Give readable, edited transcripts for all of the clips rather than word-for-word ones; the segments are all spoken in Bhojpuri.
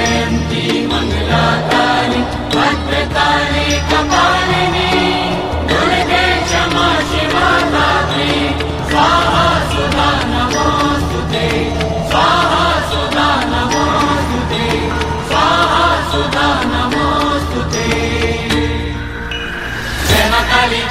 जयन्ती मङ्गलाकाली भद्रकाली कपालिनी दुर्गे क्षमा शिवा धात्री स्वाहा सुधा नमोस्तुते स्वाहा सुधा नमोस्तुते स्वाहा सुधा नमोस्तुते। जय मां काली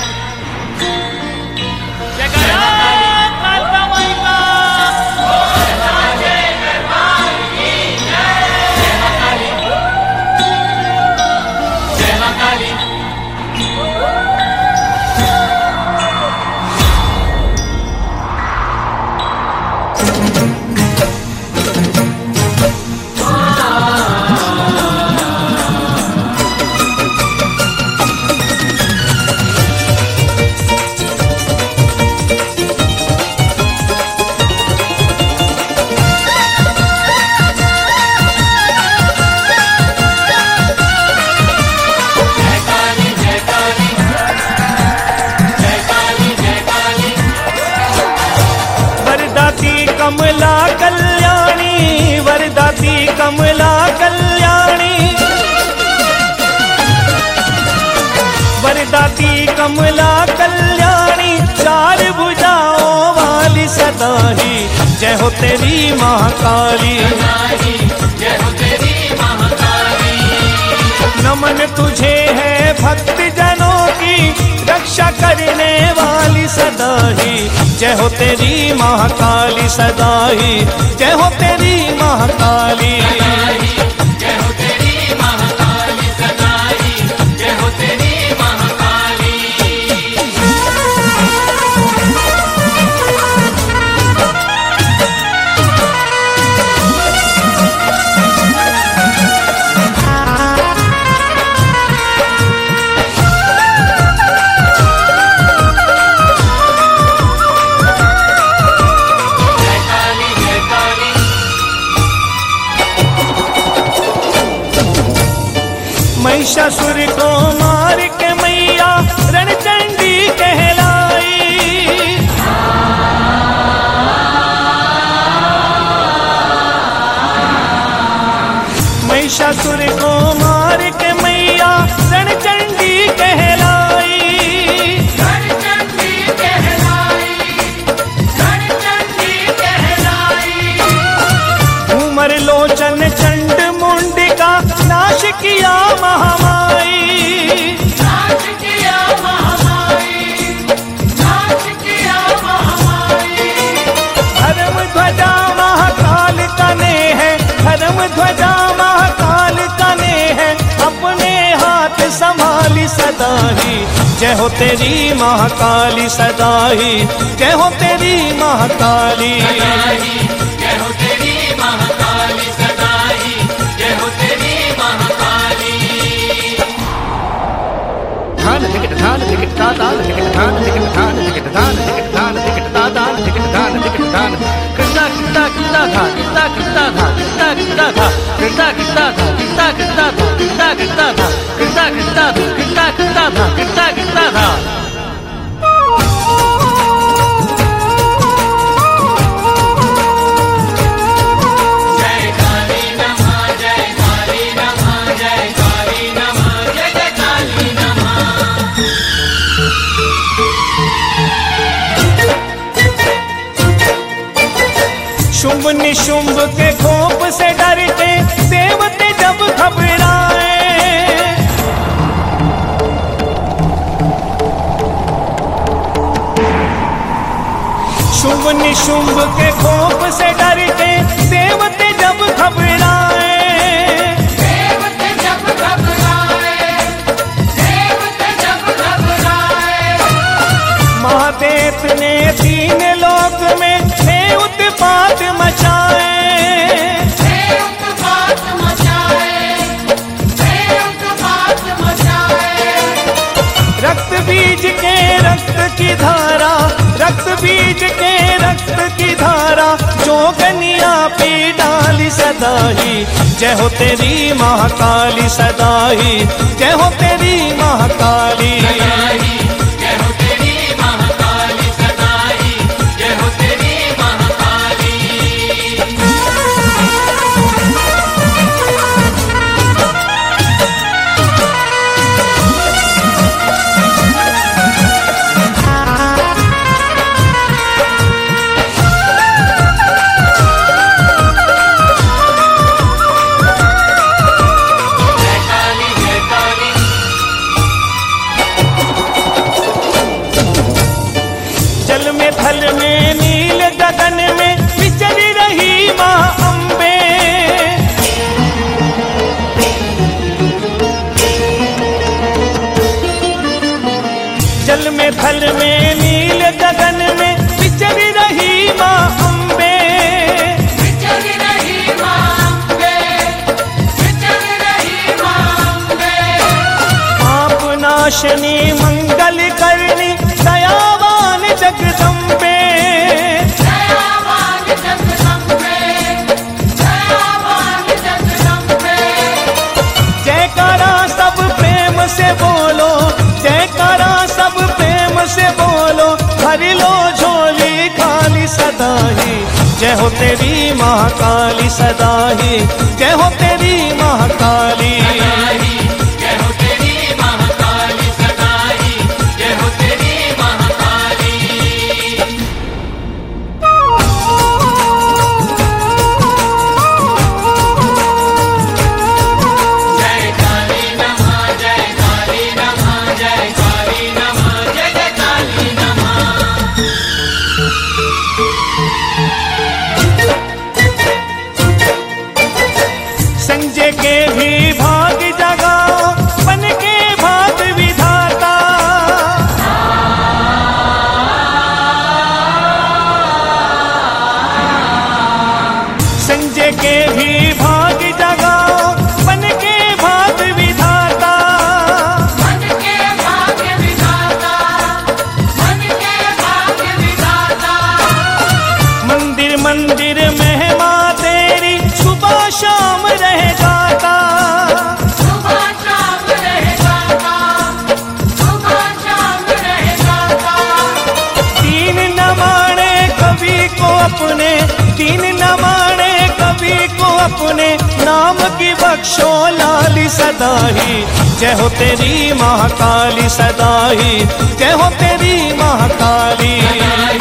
कमला कल्याणी वरदाती कमला कल्याणी वरदाती कमला कल्याणी चार भुजाओं वाली सदा ही जय हो तेरी महाकाली जय हो तेरी महाकाली। नमन तुझे है भक्त जनों की रक्षा करने वाली सदा ही जय हो तेरी महाकाली सदा ही जय हो तेरी महाकाली जय हो तेरी महाकाली सदा ही जय हो तेरी महाकाली। महिषासुर को मार के मैया रणचंडी कहलाई महिषासुर को मार के मैया रणचंडी कहलाई रणचंडी कहलाई रणचंडी कहलाई। घूमर लोचन चंड मुंडिका नाश किया महामाई नाश किया महामाई नाश किया महामाई। धर्म ध्वजा महाकाल तने है धर्म ध्वजा महाकाल तने है अपने हाथ संभाली सदा ही जय हो तेरी महाकाली सदा ही जय हो तेरी महाकाली जय हो तेरी महाकाली सदा ही जय हो तेरी महाकाली। धान टिकट धान टिकट दान टिकट धान टिकट धान टिकट धान टिकट धान टिकट दान टिकट धान टिकट धान कृष्णा कृष्णा कृष्णा था कृष्णा कृष्णा था कृष्णा कृष्णा था कृष्णा कृष्णा था कृष्णा कृष्णा था कृष्णा कृष्णा था कृष्णा कृष्णा था कृष्णा कृष्णा था कृष्णा कृष्णा था। जय काली नमः जय काली नमः जय काली नमः जय जय काली नमः। शुंभ निशुंभ के कोप से डरते देवते जब घबराए शुंभ निशुंभ के कोप से डरते देवते जब घबराए देवते जब घबराए देवते जब घबराए। महादेव ने तीन लोक में थे उत्पात मचाए उत्पात मचाए उत्पात मचाए। रक्त बीज के रक्त की धारा रक्त बीज के रक्त की धारा जोगनिया पी डाली सदा ही जय हो तेरी महाकाली सदा ही जय हो तेरी महाकाली जय हो तेरी महाकाली सदा ही जय हो तेरी महाकाली। कमलाक्षणी मंगल करणी दयावान जगदम्बे दयावान जगदम्बे, दयावान जगदम्बे। जयकारा सब प्रेम से बोलो, जयकारा सब प्रेम से बोलो, भर लो झोली खाली सदा ही। जय हो तेरी महाकाली सदा ही, जय हो तेरी महाकाली। जय हो तेरी महाकाली सदा ही, जय हो तेरी महाकाली। जय काली नमः, जय काली नमः, जय काली नमः, जय जय काली नमः। संजय के भी भाग जगाओ, बन के भाग विधाता। संजय के भी भाग जगाओ, बन के भाग विधाता। मन के भाग्य विधाता, मन के भाग्य विधाता। मंदिर मंदिर महिमा तेरी सुबह शाम रह जाता। सुबह शाम रह जाता, सुबह शाम रह जाता। तीन न माने कभी को अपने, तीन न माने कभी को अपने, नाम की बख्शो लाली सदा ही। जय हो तेरी महाकाली सदा ही, जय हो तेरी महाकाली।